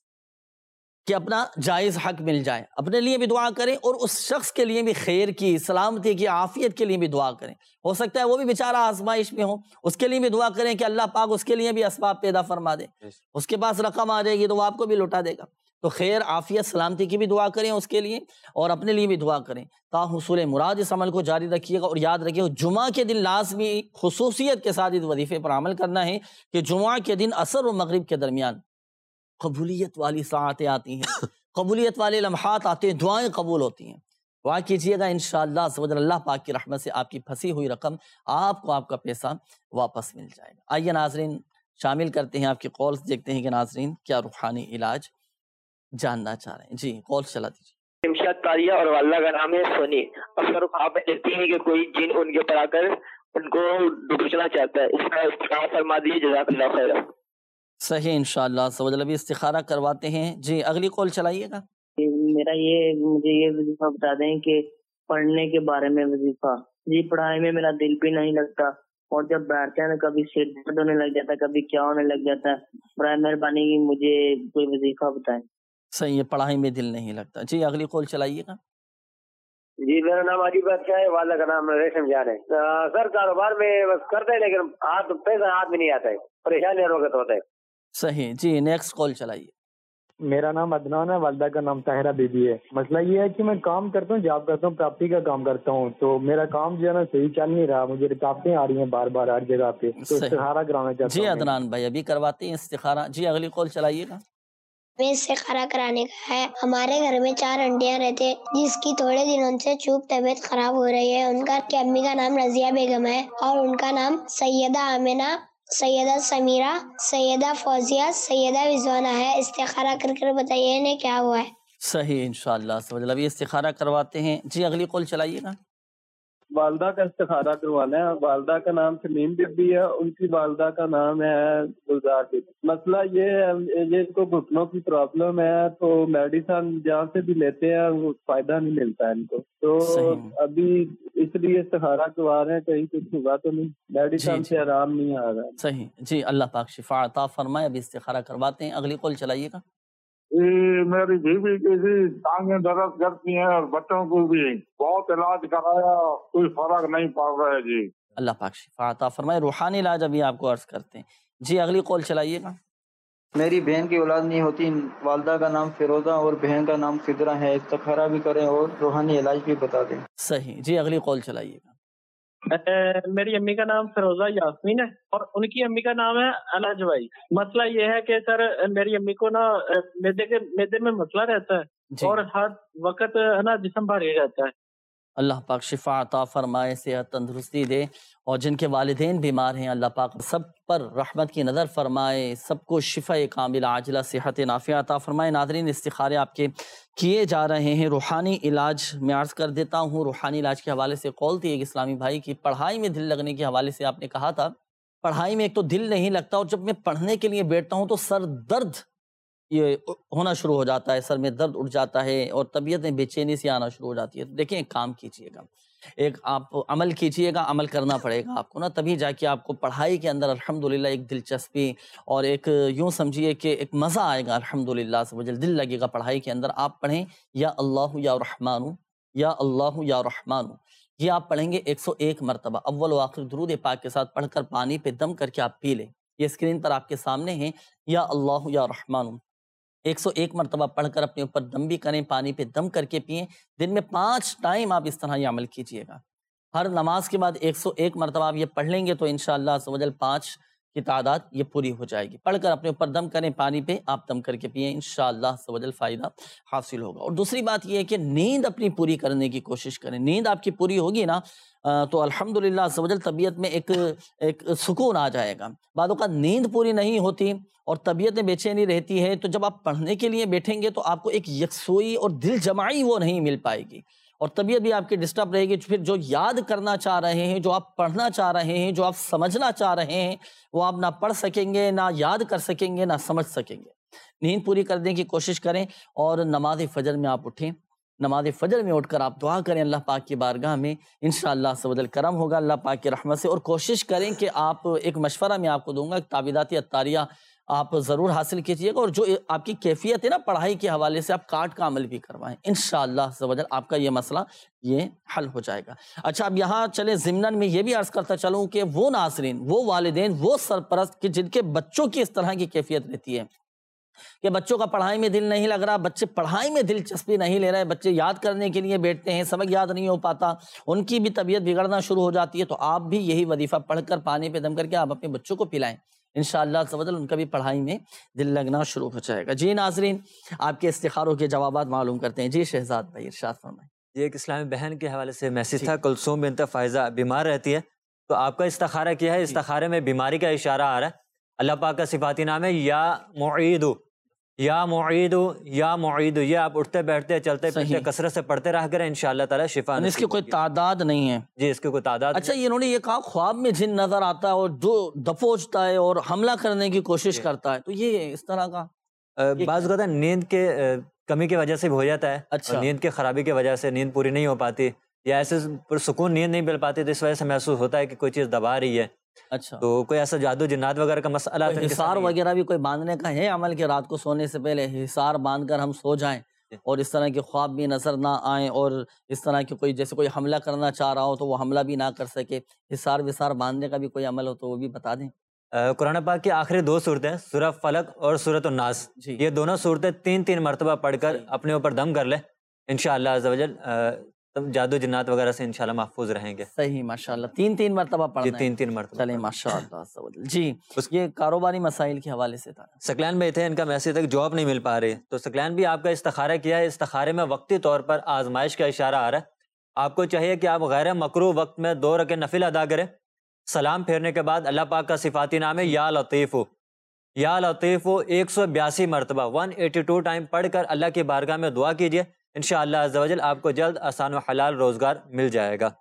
کہ اپنا جائز حق مل جائے، اپنے لیے بھی دعا کریں اور اس شخص کے لیے بھی خیر کی، سلامتی کی، عافیت کے لیے بھی دعا کریں، ہو سکتا ہے وہ بھی بیچارہ آزمائش میں ہو، اس کے لیے بھی دعا کریں کہ اللہ پاک اس کے لیے بھی اسباب پیدا فرما دے، اس کے پاس رقم آ جائے گی تو وہ آپ کو بھی لوٹا دے گا، تو خیر عافیت سلامتی کی بھی دعا کریں اس کے لیے، اور اپنے لیے بھی دعا کریں تا حصول مراد۔ اس عمل کو جاری رکھیے گا، اور یاد رکھیے جمعہ کے دن لازمی خصوصیت کے ساتھ اس وظیفے پر عمل کرنا ہے کہ جمعہ کے دن عصر و مغرب کے درمیان قبولیت والی ساعتیں آتی ہیں، قبولیت والے لمحات آتے ہیں، دعائیں قبول ہوتی ہیں، دعا کیجئے گا انشاءاللہ عز و جل، اللہ پاک کی رحمت سے آپ کی پھنسی ہوئی رقم، آپ کو آپ کا پیسہ واپس مل جائے گا۔ آئیے ناظرین شامل کرتے ہیں آپ کی کالز، دیکھتے ہیں کہ ناظرین کیا روحانی علاج جاننا چاہ رہے ہیں۔ جی کال چلا دیجیے۔ امشاد تاریہ اور والدہ کا نام ہے سونی، اکثر آپ دیکھتے ہیں کہ کوئی جن ان کے اوپر آ کر ان کو ڈبوچنا چاہتا ہے، اس کا استخارہ فرما دیجیے، جزاک اللہ خیر۔ صحیح انشاءاللہ عز و جل، ابھی استخارہ کرواتے ہیں۔ جی اگلی کال چلائیے گا۔ مجھے یہ وظیفہ بتا دیں کہ پڑھنے کے بارے میں وظیفہ، جی پڑھائی میں میرا دل بھی نہیں لگتا، اور جب بیٹھتے ہیں کبھی سر درد ہونے لگ جاتا ہے، کبھی کیا ہونے لگ جاتا ہے، برائے مہربانی کی مجھے کوئی وظیفہ بتائیں۔ صحیح ہے، پڑھائی میں دل نہیں لگتا۔ جی اگلی کال چلائیے گا۔ جی میرا نام عجیب بادشاہ ہے، والدہ کا نام ریشم جان ہے۔ سر کاروبار میں کرتے ہیں لیکن پیسہ ہاتھ میں نہیں آتا ہے، پریشانی ہر وقت ہوتا ہے۔ صحیح، جی نیکسٹ کال چلائیے۔ میرا نام عدنان ہے، والدہ کا نام طاہرہ بی بی ہے۔ مسئلہ یہ ہے کہ میں کام کرتا ہوں، جاب کرتا ہوں، پراپرٹی کا کام کرتا ہوں، تو میرا کام جو ہے نا صحیح چل نہیں رہا، مجھے رکاوٹیں آ رہی ہیں بار بار ہر جگہ پہ، تو استخارہ کرانا چاہتا ہوں۔ جی عدنان بھائی ابھی کرواتے ہیں استخارہ۔ جی اگلی کال چلائیے گا۔ میں استخارہ کرانے کا ہے، ہمارے گھر میں 4 انٹیاں رہتے ہیں جس کی تھوڑے دنوں سے چوب طبیعت خراب ہو رہی ہے۔ ان کی امی کا نام رضیہ بیگم ہے اور ان کا نام سیدہ آمنہ، سیدہ سمیرہ، سیدہ فوزیہ، سیدہ رضوانہ ہے۔ استخارہ کر بتائیے انہیں کیا ہوا ہے۔ صحیح انشاءاللہ ابھی استخارہ کرواتے ہیں۔ جی اگلی کال چلائیے گا۔ والدہ کا استخارہ کروانا ہے۔ والدہ کا نام تمیم بی بی ہے، ان کی والدہ کا نام ہے گلزار بی بی۔ مسئلہ یہ ہے، یہ ان کو گھٹنوں کی پرابلم ہے، تو میڈیسن جہاں سے بھی لیتے ہیں وہ فائدہ نہیں ملتا ہے ان کو، تو ابھی اس لیے استخارہ کروا رہے ہیں، کہیں کچھ ہوا تو نہیں، میڈیسن سے آرام نہیں آ رہا ہے۔ صحیح، جی اللہ پاک شفا عطا فرمائے۔ ابھی استخارہ کرواتے ہیں۔ اگلی کال چلائیے گا۔ میری بیوی کی بھی ٹانگیں درد کرتی ہیں اور بچوں کو بھی بہت علاج کرایا، کوئی فرق نہیں پڑ رہا ہے۔ جی اللہ پاک شفا عطا فرمائے۔ روحانی علاج ابھی آپ کو عرض کرتے ہیں۔ جی اگلی کال چلائیے گا۔ میری بہن کی اولاد نہیں ہوتی، والدہ کا نام فیروزہ اور بہن کا نام فدرہ ہے، استخارہ بھی کریں اور روحانی علاج بھی بتا دیں۔ صحیح، جی اگلی کال چلائیے گا۔ میری امی کا نام فیروزہ یاسمین ہے اور ان کی امی کا نام ہے الحجوائی۔ مسئلہ یہ ہے کہ سر میری امی کو نا میدے میں مسئلہ رہتا ہے اور ہر وقت ہے نا جسم بھاری رہتا ہے، اللہ پاک شفا عطا فرمائے، صحت تندرستی دے، اور جن کے والدین بیمار ہیں اللہ پاک سب پر رحمت کی نظر فرمائے، سب کو شفا کامل عاجلہ صحت نافعہ عطا فرمائے۔ ناظرین، استخارے آپ کے کیے جا رہے ہیں۔ روحانی علاج میں عرض کر دیتا ہوں، روحانی علاج کے حوالے سے قول تھی ایک اسلامی بھائی کی، پڑھائی میں دل لگنے کے حوالے سے آپ نے کہا تھا پڑھائی میں ایک تو دل نہیں لگتا، اور جب میں پڑھنے کے لیے بیٹھتا ہوں تو سر درد یہ ہونا شروع ہو جاتا ہے، سر میں درد اٹھ جاتا ہے اور طبیعت میں بے چینی سی آنا شروع ہو جاتی ہے۔ تو دیکھیں، ایک کام کیجئے گا، ایک آپ عمل کیجئے گا، عمل کرنا پڑے گا آپ کو نا، تبھی جا کے آپ کو پڑھائی کے اندر الحمدللہ ایک دلچسپی اور ایک یوں سمجھیے کہ ایک مزہ آئے گا، الحمدللہ سے وجل دل لگے گا پڑھائی کے اندر۔ آپ پڑھیں یا اللہ یا رحمانو، یا اللہ یا رحمانو، یہ آپ پڑھیں گے 101 مرتبہ، اول و آخر درود پاک کے ساتھ پڑھ کر پانی پہ دم کر کے آپ پی لیں۔ یہ اسکرین پر آپ کے سامنے ہیں، یا اللہ یا رحمانو 101 مرتبہ پڑھ کر اپنے اوپر دم بھی کریں، پانی پہ دم کر کے پئیں۔ دن میں 5 ٹائم آپ اس طرح یہ عمل کیجئے گا۔ ہر نماز کے بعد 101 مرتبہ آپ یہ پڑھ لیں گے تو انشاءاللہ عز و جل 5 کی تعداد یہ پوری ہو جائے گی۔ پڑھ کر اپنے اوپر دم کریں، پانی پہ آپ دم کر کے پئیں، انشاءاللہ عز و جل فائدہ حاصل ہوگا۔ اور دوسری بات یہ ہے کہ نیند اپنی پوری کرنے کی کوشش کریں۔ نیند آپ کی پوری ہوگی نا تو الحمدللہ عز و جل طبیعت میں ایک سکون آ جائے گا۔ بعد اوقات نیند پوری نہیں ہوتی اور طبیعت میں بے چینی رہتی ہے، تو جب آپ پڑھنے کے لیے بیٹھیں گے تو آپ کو ایک یکسوئی اور دل جمائی وہ نہیں مل پائے گی، اور طبیعت بھی آپ کی ڈسٹرب رہے گی۔ پھر جو یاد کرنا چاہ رہے ہیں، جو آپ پڑھنا چاہ رہے ہیں، جو آپ سمجھنا چاہ رہے ہیں، وہ آپ نہ پڑھ سکیں گے، نہ یاد کر سکیں گے، نہ سمجھ سکیں گے۔ نیند پوری کرنے کی کوشش کریں، اور نماز فجر میں آپ اٹھیں، نماز فجر میں اٹھ کر آپ دعا کریں اللہ پاک کی بارگاہ میں، انشاءاللہ عز و جل کرم ہوگا اللہ پاک کی رحمت سے۔ اور کوشش کریں کہ آپ، ایک مشورہ میں آپ کو دوں گا، تعویذات عطاریہ آپ ضرور حاصل کیجئے گا، اور جو آپ کی کیفیت ہے نا پڑھائی کے حوالے سے، آپ کاٹ کا عمل بھی کروائیں، انشاءاللہ عز و جل آپ کا یہ مسئلہ یہ حل ہو جائے گا۔ اچھا، اب یہاں چلیں، ضمناً میں یہ بھی عرض کرتا چلوں کہ وہ ناظرین، وہ والدین، وہ سرپرست کہ جن کے بچوں کی اس طرح کی کیفیت رہتی ہے کہ بچوں کا پڑھائی میں دل نہیں لگ رہا، بچے پڑھائی میں دلچسپی نہیں لے رہے، بچے یاد کرنے کے لیے بیٹھتے ہیں، سبق یاد نہیں ہو پاتا، ان کی بھی طبیعت بگڑنا شروع ہو جاتی ہے، تو آپ بھی یہی وظیفہ پڑھ کر پانی پہ دم کر کے آپ اپنے بچوں کو پلائیں، انشاءاللہ عز و جل ان کا بھی پڑھائی میں دل لگنا شروع ہو جائے گا۔ جی ناظرین، آپ کے استخاروں کے جوابات معلوم کرتے ہیں۔ جی شہزاد بھائی ارشاد فرمائیں۔ یہ ایک اسلامی بہن کے حوالے سے میسیج تھا، کلثوم بنت فائزہ بیمار رہتی ہے، تو آپ کا استخارہ کیا ہے؟ استخارے میں بیماری کا اشارہ آ رہا ہے۔ اللہ پاک کا صفاتی نام ہے یا معید، یا معید، یا معید، یہ آپ اٹھتے بیٹھتے چلتے پھرتے کثرت سے پڑھتے رہا کریں، انشاءاللہ تعالی شفا۔ اس کی کوئی تعداد نہیں ہے؟ جی، اس کی کوئی تعداد۔ اچھا، انہوں نے یہ کہا خواب میں جن نظر آتا ہے اور جو دبوچتا ہے اور حملہ کرنے کی کوشش کرتا ہے، تو یہ اس طرح کا بعض اوقات نیند کے کمی کی وجہ سے بھی ہو جاتا ہے۔ اچھا، نیند کی خرابی کی وجہ سے نیند پوری نہیں ہو پاتی، یا ایسے پرسکون نیند نہیں مل پاتی، تو اس وجہ سے محسوس ہوتا ہے کہ کوئی چیز دبا رہی ہے۔ اچھا، تو کوئی ایسا جادو جنات وغیرہ کا مسئلہ، حصار وغیرہ بھی کوئی باندھنے کا ہے عمل کہ رات کو سونے سے پہلے حصار باندھ کر ہم سو جائیں اور اس طرح کے خواب بھی نظر نہ آئیں، اور اس طرح کے کوئی جیسے کوئی حملہ کرنا چاہ رہا ہو تو وہ حملہ بھی نہ کر سکے، حصار وصار باندھنے کا بھی کوئی عمل ہو تو وہ بھی بتا دیں۔ قرآن پاک کی آخری 2 صورتیں، سورہ فلق اور سورۃ الناس، یہ دونوں صورتیں 3 مرتبہ پڑھ کر اپنے اوپر دم کر لیں، انشاءاللہ عز و جل جادو جنات وغیرہ سے انشاءاللہ محفوظ رہیں گے۔ صحیح، ماشاءاللہ، 3 مرتبہ پڑھنا ہے۔ 3 مرتبہ چلیں، ماشاءاللہ عز و جل۔ جی، یہ کاروباری مسائل کے حوالے سے تھا۔ سکلین بھائی تھے، ان کا میسیج تک جواب نہیں مل پا رہی، تو سکلین بھی آپ کا استخارہ کیا ہے، استخارے میں وقتی طور پر آزمائش کا اشارہ آ رہا ہے۔ آپ کو چاہیے کہ آپ غیر مکروہ وقت میں 2 رکعت نفل ادا کریں، سلام پھیرنے کے بعد اللہ پاک کا صفاتی نام ہے یا لطیف، یا لطیف 182 مرتبہ 182 ٹائم پڑھ کر اللہ کی بارگاہ میں دعا کیجیے، انشاءاللہ عز و جل آپ کو جلد آسان و حلال روزگار مل جائے گا۔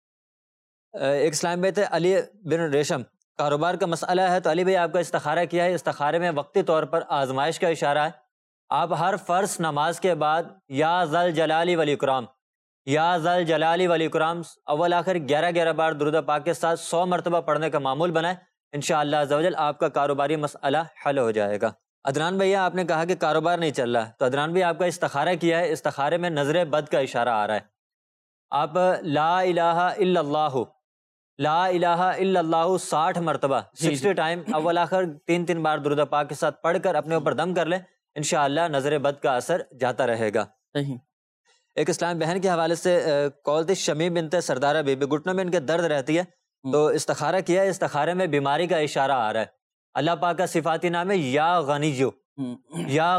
ایک اسلام بیت ہے علی بن ریشم، کاروبار کا مسئلہ ہے، تو علی بھائی آپ کا استخارہ کیا ہے، استخارے میں وقتی طور پر آزمائش کا اشارہ ہے۔ آپ ہر فرض نماز کے بعد یا ذل جلالی والاکرام، یا ذل جلالی والاکرام اول آخر 11 بار درود پاک کے ساتھ 100 مرتبہ پڑھنے کا معمول بنائیں، انشاءاللہ عز و جل آپ کا کاروباری مسئلہ حل ہو جائے گا۔ عدنان بھیا، آپ نے کہا کہ کاروبار نہیں چل رہا، تو عدنان بھیا آپ کا استخارہ کیا ہے، استخارے میں نظر بد کا اشارہ آ رہا ہے۔ آپ لا الہ الا اللہ، لا الہ الا اللہ 60 مرتبہ 60 ٹائم اول آخر 3 بار درود پاک کے ساتھ پڑھ کر اپنے اوپر دم کر لیں، انشاءاللہ نظر بد کا اثر جاتا رہے گا۔ ایک اسلام بہن کے حوالے سے کال تھی، شمیم بنت سردارہ بی بی، گھٹنوں میں ان کے درد رہتی ہے، تو استخارہ کیا ہے، استخارے میں بیماری کا اشارہ آ رہا ہے۔ اللہ پاک کا صفاتی نام ہے یا غنیو، یا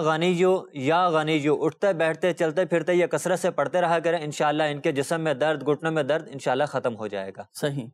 غنیجو اٹھتے بیٹھتے چلتے پھرتے یہ کثرت سے پڑھتے رہا کریں، انشاءاللہ ان کے جسم میں درد، گھٹنوں میں درد انشاءاللہ ختم ہو جائے گا۔ صحیح۔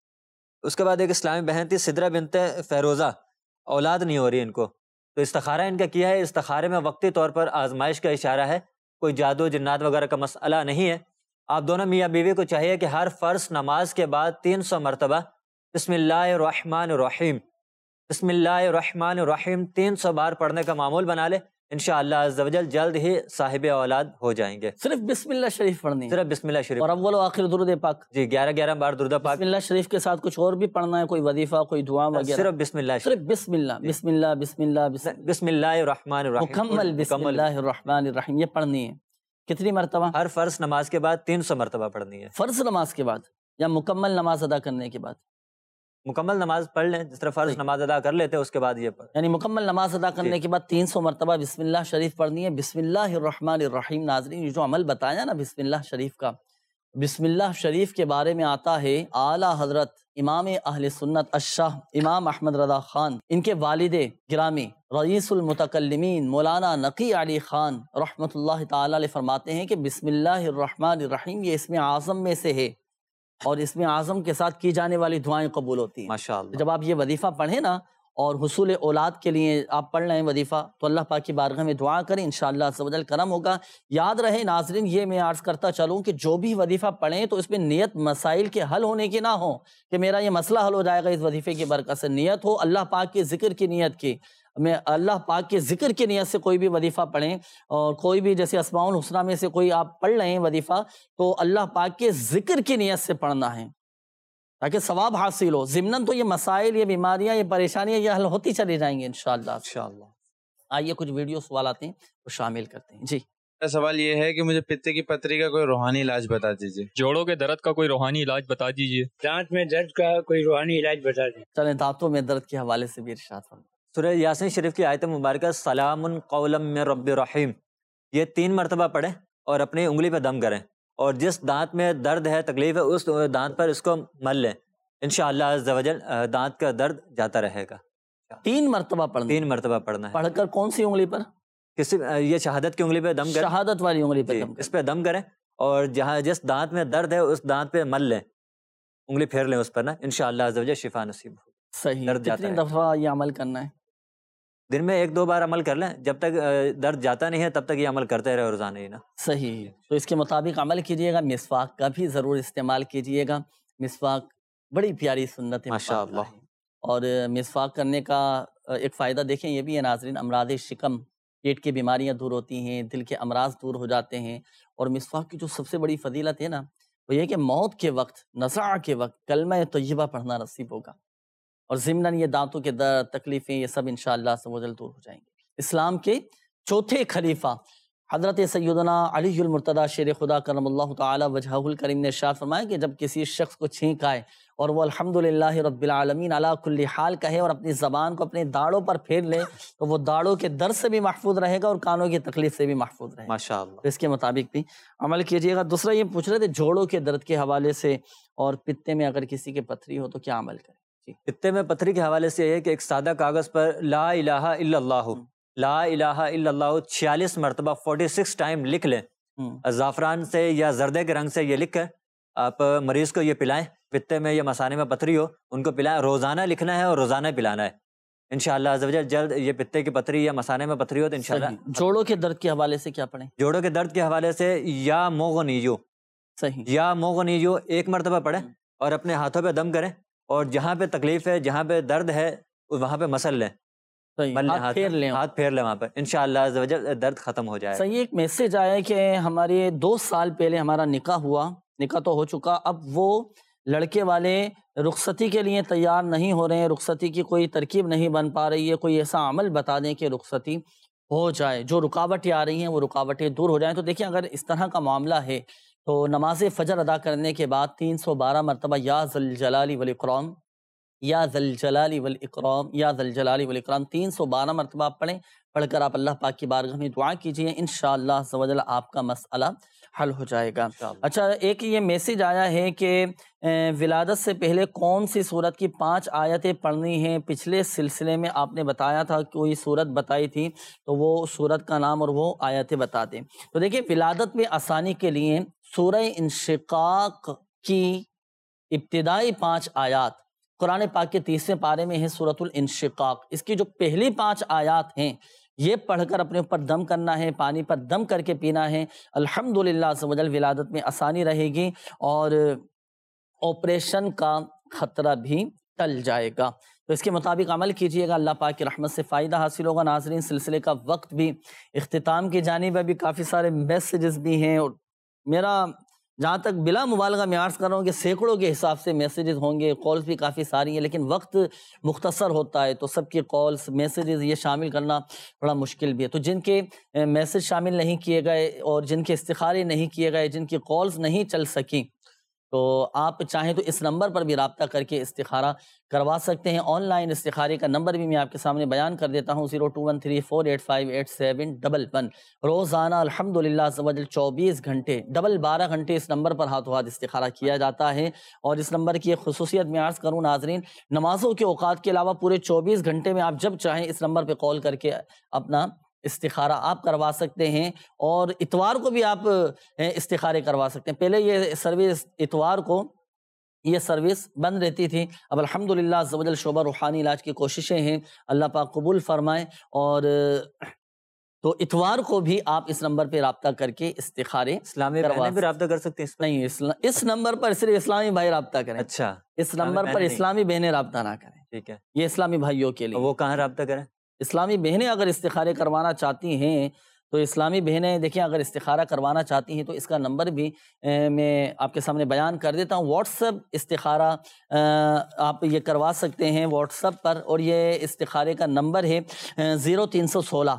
اس کے بعد ایک اسلامی بہن تھی سدرہ بنت فیروزہ، اولاد نہیں ہو رہی ان کو، تو استخارہ ان کا کیا ہے، استخارے میں وقتی طور پر آزمائش کا اشارہ ہے، کوئی جادو جنات وغیرہ کا مسئلہ نہیں ہے۔ آپ دونوں میاں بیوی کو چاہیے کہ ہر فرض نماز کے بعد 300 مرتبہ بسم اللہ الرحمن الرحیم، بسم اللہ الرحمن الرحیم 300 بار پڑھنے کا معمول بنا لے، انشاءاللہ عز و جل جلد ہی صاحب اولاد ہو جائیں گے۔ صرف بسم اللہ شریف پڑھنی ہے، صرف بسم اللہ شریف اور اول و آخر درود پاک، جی 11 بار درود پاک۔ بسم اللہ شریف کے ساتھ کچھ اور بھی پڑھنا ہے، کوئی وظیفہ، کوئی دعا وغیرہ؟ صرف بسم اللہ، صرف بسم اللہ، بسم اللہ، بسم اللہ، بسم اللہ الرحمن الرحیم، مکمل بسم اللہ الرحمن الرحیم یہ پڑھنی ہے۔ کتنی مرتبہ؟ ہر فرض نماز کے بعد 300 مرتبہ پڑھنی ہے۔ فرض نماز کے بعد یا مکمل نماز ادا کرنے کے بعد؟ مکمل نماز پڑھ لیں، جس طرح فرض نماز ادا کر لیتے ہیں اس کے بعد یہ پڑھ، یعنی مکمل نماز ادا کرنے کے بعد 300 مرتبہ بسم اللہ شریف پڑھنی ہے۔ بسم اللہ الرحمن الرحیم، ناظرین یہ جو عمل بتایا نا بسم اللہ شریف کا، بسم اللہ شریف کے بارے میں آتا ہے اعلیٰ حضرت امام اہل سنت الشاہ امام احمد رضا خان، ان کے والد گرامی رئیس المتکلمین مولانا نقی علی خان رحمۃ اللہ تعالی علیہ فرماتے ہیں کہ بسم اللہ الرحمن الرحیم یہ اسم اعظم میں سے ہے، اور اسم اعظم کے ساتھ کی جانے والی دعائیں قبول ہوتی ہیں۔ ماشاءاللہ۔ جب آپ یہ وظیفہ پڑھیں نا اور حصول اولاد کے لیے آپ پڑھ رہے ہیں وظیفہ، تو اللہ پاک کی بارگاہ میں دعا کریں، انشاءاللہ عز و جل کرم ہوگا۔ یاد رہے ناظرین، یہ میں عرض کرتا چلوں کہ جو بھی وظیفہ پڑھیں تو اس میں نیت مسائل کے حل ہونے کی نہ ہو کہ میرا یہ مسئلہ حل ہو جائے گا اس وظیفے کی برکت سے، نیت ہو اللہ پاک کے ذکر کی نیت کی، میں اللہ پاک کے ذکر کی نیت سے کوئی بھی وظیفہ پڑھیں، اور کوئی بھی جیسے اسماء الحسنہ میں سے کوئی آپ پڑھ رہے ہیں وظیفہ تو اللہ پاک کے ذکر کی نیت سے پڑھنا ہے تاکہ ثواب حاصل ہو۔ ضمناً تو یہ مسائل، یہ بیماریاں، یہ پریشانیاں یہ حل ہوتی چلی جائیں گی انشاءاللہ۔ آئیے کچھ ویڈیو سوال آتے ہیں وہ شامل کرتے ہیں۔ جی میرا سوال یہ ہے کہ مجھے پتے کی پتھری کا کوئی روحانی علاج بتا دیجیے۔ جوڑوں کے درد کا کوئی روحانی علاج بتا دیجیے۔ دانت میں درد کا کوئی روحانی علاج بتا دیجیے۔ چلیں دانتوں میں درد کے حوالے سے بھی ارشاد فرمائیں۔ سورہ یاسین شریف کی آیت مبارکہ سلام قولا من رب رحیم، یہ 3 مرتبہ پڑھیں اور اپنی انگلی پہ دم کریں، اور جس دانت میں درد ہے، تکلیف ہے، اس دانت پر اس کو مل لیں، انشاءاللہ عز و جل دانت کا درد جاتا رہے گا۔ 3 مرتبہ پڑھنا، 3 مرتبہ پڑھنا ہے۔ پڑھ کر کون سی انگلی پر؟ کسی یہ شہادت کی انگلی پہ دم کریں، شہادت والی انگلی پہ اس پہ دم کریں، اور جہاں جس دانت میں درد ہے اس دانت پہ مل لیں، انگلی پھیر لیں اس پر نا، انشاءاللہ عز و جل شفا نصیب ہو۔ صحیح۔ درد جاتا کتنی ہے، دفعہ یہ عمل کرنا ہے؟ دن میں 1-2 بار عمل کر لیں، جب تک درد جاتا نہیں ہے تب تک یہ عمل کرتے رہے روزانہ ہی نا۔ صحیح، تو اس کے مطابق عمل کیجئے گا۔ مسواک کا بھی ضرور استعمال کیجئے گا، مسواک بڑی پیاری سنت ہے ماشاءاللہ۔ اور مسواک کرنے کا ایک فائدہ دیکھیں یہ بھی ہے ناظرین، امراض شکم، پیٹ کی بیماریاں دور ہوتی ہیں، دل کے امراض دور ہو جاتے ہیں، اور مسواک کی جو سب سے بڑی فضیلت ہے نا وہ یہ کہ موت کے وقت، نزع کے وقت کلمہ طیبہ پڑھنا نصیب ہوگا، اور ضمناً یہ دانتوں کے درد، تکلیفیں، یہ سب انشاءاللہ سب دور ہو جائیں گے۔ اسلام کے چوتھے خلیفہ حضرت سیدنا علی المرتضیٰ شیر خدا کرم اللہ تعالی وجہہ الکریم نے ارشاد فرمایا کہ جب کسی شخص کو چھینک آئے اور وہ الحمدللہ رب العالمین علی کل حال کہے اور اپنی زبان کو اپنے داڑوں پر پھیر لے تو وہ داڑوں کے درد سے بھی محفوظ رہے گا اور کانوں کی تکلیف سے بھی محفوظ رہے گا ماشاءاللہ۔ اس کے مطابق بھی عمل کیجیے گا۔ دوسرا یہ پوچھ رہے تھے جوڑوں کے درد کے حوالے سے، اور پتے میں اگر کسی کے پتھری ہو تو کیا عمل کرے؟ پتے میں پتھری کے حوالے سے یہ ہے کہ ایک سادہ کاغذ پر لا الہ الا اللہ، لا الہ الا اللہ 46 مرتبہ 46 ٹائم لکھ لیں، زعفران سے یا زردے کے رنگ سے یہ لکھ کر آپ مریض کو یہ پلائیں، پتے میں یا مثانے میں پتھری ہو ان کو پلائیں، روزانہ لکھنا ہے اور روزانہ پلانا ہے، انشاءاللہ عز و جل جلد یہ پتے کی پتھری یا مثانے میں پتھری ہو تو انشاءاللہ۔ جوڑوں کے درد کے حوالے سے کیا پڑھیں؟ جوڑوں کے درد کے حوالے سے یا مغنیجو، صحیح، یا مغنیجو 1 مرتبہ پڑھیں اور اپنے ہاتھوں پہ دم کریں، اور جہاں پہ تکلیف ہے، جہاں پہ درد ہے وہاں پہ مسل لیں، ہاتھ پھیر لیں وہاں پہ، انشاءاللہ عز و جل درد ختم ہو جائے۔ صحیح۔ ایک میسج آیا کہ ہمارے 2 سال پہلے ہمارا نکاح ہوا، نکاح تو ہو چکا، اب وہ لڑکے والے رخصتی کے لیے تیار نہیں ہو رہے ہیں، رخصتی کی کوئی ترکیب نہیں بن پا رہی ہے، کوئی ایسا عمل بتا دیں کہ رخصتی ہو جائے، جو رکاوٹیں آ رہی ہیں وہ رکاوٹیں دور ہو جائیں۔ تو دیکھیں اگر اس طرح کا معاملہ ہے تو نماز فجر ادا کرنے کے بعد 312 مرتبہ یا ذل جلال والاکرام یا ذا الجلال والاکرام، یا ذا الجلال والاکرام 312 مرتبہ آپ پڑھیں۔ پڑھ کر آپ اللہ پاک کی بارگاہ میں دعا کیجئے، انشاءاللہ عز و جل آپ کا مسئلہ حل ہو جائے گا۔ اچھا، ایک یہ میسیج آیا ہے کہ ولادت سے پہلے کون سی سورت کی 5 آیتیں پڑھنی ہیں؟ پچھلے سلسلے میں آپ نے بتایا تھا، کوئی سورت بتائی تھی، تو وہ سورت کا نام اور وہ آیتیں بتا دیں۔ تو دیکھیں، ولادت میں آسانی کے لیے سورہ انشقاق کی ابتدائی 5 آیات قرآن پاک کے 30ویں پارے میں ہے، سورۃ الانشقاق۔ اس کی جو پہلی 5 آیات ہیں یہ پڑھ کر اپنے اوپر دم کرنا ہے، پانی پر دم کر کے پینا ہے۔ الحمدللہ عز و جل ولادت میں آسانی رہے گی اور آپریشن کا خطرہ بھی ٹل جائے گا۔ تو اس کے مطابق عمل کیجئے گا، اللہ پاک کی رحمت سے فائدہ حاصل ہوگا۔ ناظرین، سلسلے کا وقت بھی اختتام کی جانب ہے، بھی کافی سارے میسیجز بھی ہیں، اور میرا جہاں تک بلا مبالغہ میں عرض کر رہا ہوں کہ سینکڑوں کے حساب سے میسیجز ہوں گے، کالز بھی کافی ساری ہیں، لیکن وقت مختصر ہوتا ہے تو سب کی کالز میسیجز یہ شامل کرنا بڑا مشکل بھی ہے۔ تو جن کے میسیج شامل نہیں کیے گئے اور جن کے استخارے نہیں کیے گئے، جن کی کالز نہیں چل سکیں، تو آپ چاہیں تو اس نمبر پر بھی رابطہ کر کے استخارہ کروا سکتے ہیں۔ آن لائن استخارے کا نمبر بھی میں آپ کے سامنے بیان کر دیتا ہوں، 021348588711۔ روزانہ الحمدللہ عز و جل 24 گھنٹے 12 گھنٹے اس نمبر پر ہاتھوں ہاتھ استخارہ کیا جاتا ہے۔ اور اس نمبر کی ایک خصوصیت میں عرض کروں ناظرین، نمازوں کے اوقات کے علاوہ پورے 24 گھنٹے میں آپ جب چاہیں اس نمبر پہ کال کر کے اپنا استخارہ آپ کروا سکتے ہیں، اور اتوار کو بھی آپ استخارے کروا سکتے ہیں۔ پہلے یہ سروس اتوار کو یہ سروس بند رہتی تھی، اب الحمدللہ عز و جل شعبہ روحانی علاج کی کوششیں ہیں، اللہ پاک قبول فرمائے، اور تو اتوار کو بھی آپ اس نمبر پہ رابطہ کر کے استخارے اسلامی بہنیں بھی رابطہ کر سکتے ہیں؟ نہیں، اس نمبر پر صرف اسلامی بھائی رابطہ کریں۔ اچھا، اس نمبر پر اسلامی بہنیں رابطہ نہ کریں، ٹھیک ہے، یہ اسلامی بھائیوں کے لیے۔ وہ کہاں رابطہ کریں؟ اسلامی بہنیں اگر استخارے کروانا چاہتی ہیں تو اسلامی بہنیں دیکھیں، اگر استخارہ کروانا چاہتی ہیں تو اس کا نمبر بھی میں آپ کے سامنے بیان کر دیتا ہوں۔ واٹس ایپ استخارہ آپ یہ کروا سکتے ہیں واٹس ایپ پر، اور یہ استخارے کا نمبر ہے 0316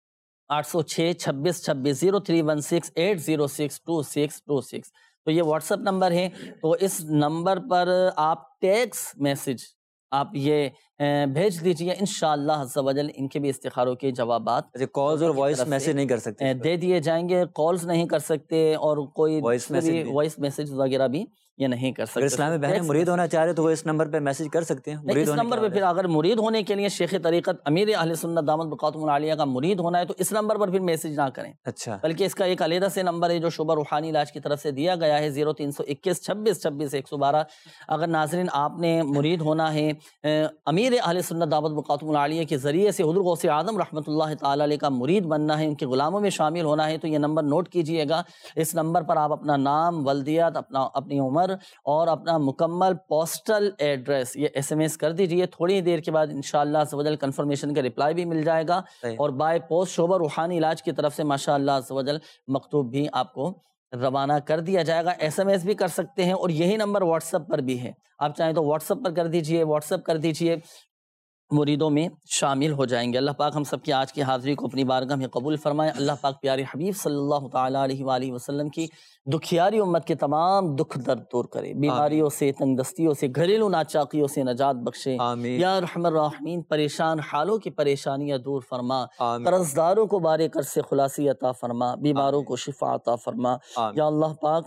806 26 26 0316 806 2626۔ تو یہ واٹس ایپ نمبر ہے، تو اس نمبر پر آپ ٹیکسٹ میسج آپ یہ بھیج دیجیے، انشاءاللہ عز و جل ان کے بھی استخاروں کے جوابات کالز اور وائس میسج نہیں کر سکتے، دے دیے جائیں گے۔ کالز نہیں کر سکتے اور کوئی وائس میسج وغیرہ بھی یہ نہیں کر سکتے۔ اسلامی بہنیں مرید ہونا چاہ رہے تو وہ اس نمبر پہ میسج کر سکتے ہیں۔ اس نمبر پہ پھر اگر مرید ہونے کے لیے شیخ طریقت امیر اہل سنت دامت بقاتہم العالیہ کا مرید ہونا ہے تو اس نمبر پر پھر میسج نہ کریں، اچھا، بلکہ اس کا ایک علیحدہ سے نمبر ہے جو شعبہ روحانی علاج کی طرف سے دیا گیا ہے، 0321 26 26 112۔ اگر ناظرین آپ نے مرید ہونا ہے امیر اہل سنت دعوت بقاتہم العالیہ کے ذریعے سے حضور غوث اعظم رحمۃ اللہ تعالی علیہ کا مرید بننا ہے، ان کے غلاموں میں شامل ہونا ہے، تو یہ نمبر نوٹ کیجئے گا۔ اس نمبر پر آپ اپنا نام، ولدیت، اپنی عمر اور اپنا مکمل پوسٹل ایڈریس یہ SMS کر دیجئے۔ تھوڑی دیر کے بعد انشاءاللہ عز و جل کنفرمیشن کا رپلائی بھی مل جائے گا، اور بائی پوسٹ شعبہ روحانی علاج کی طرف سے ماشاءاللہ عز و جل مکتوب بھی آپ کو روانہ کر دیا جائے گا۔ SMS بھی کر سکتے ہیں، اور یہی نمبر واٹس ایپ پر بھی ہے، آپ چاہیں تو واٹس ایپ پر کر دیجئے، واٹس ایپ کر دیجئے، مریدوں میں شامل ہو جائیں گے۔ اللہ پاک ہم سب کی آج کی حاضری کو اپنی بارگاہ میں قبول فرمائے۔ اللہ پاک پیارے حبیب صلی اللہ تعالیٰ علیہ وآلہ وسلم کی دکھیاری امت کے تمام دکھ درد دور کرے، بیماریوں سے، تنگ دستیوں سے، گھریلو ناچاقیوں سے نجات بخشے۔ یا ارحم الراحمین، پریشان حالوں کی پریشانیاں دور فرما، قرضداروں کو بارے قرض سے خلاصی عطا فرما، بیماروں کو شفا عطا فرما۔ یا اللہ پاک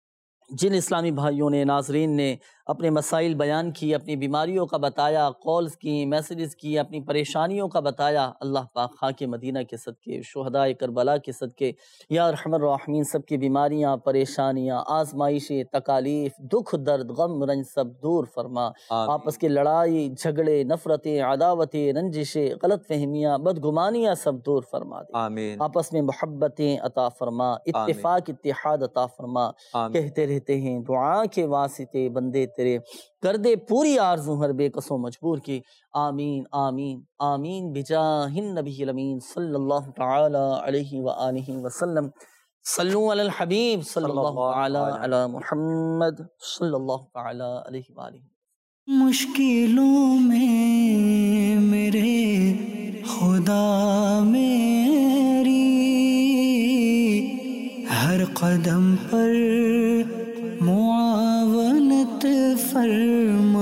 جن اسلامی بھائیوں نے، ناظرین نے اپنے مسائل بیان کی، اپنی بیماریوں کا بتایا، کالز کی، میسیجز کی، اپنی پریشانیوں کا بتایا، اللہ پاک خاک مدینہ کے صدقے، شہداء کربلا کے صدقے، یا ارحم الراحمین سب کی بیماریاں، پریشانیاں، آزمائشیں، تکالیف، دکھ درد، غم رنج سب دور فرما۔ آپس کی لڑائی جھگڑے، نفرتیں، عداوتیں، رنجشیں، غلط فہمیاں، بدگمانیاں سب دور فرما دے۔ آپس میں محبتیں عطا فرما، اتفاق اتحاد عطا فرما۔ کہتے رہتے ہیں دعا کے واسطے بندے تیرے، کر دے پوری آرزو ہر بے کس و مجبور کی۔ آمین آمین آمین بجاہ النبی الامین صلی اللہ تعالی علیہ وآلہ وسلم۔ صلو علی الحبیب صلی اللہ تعالی علی محمد صلی اللہ تعالی علیہ وآلہ۔ مشکلوں میں میرے خدا میری ہر قدم پر معاونت فرما۔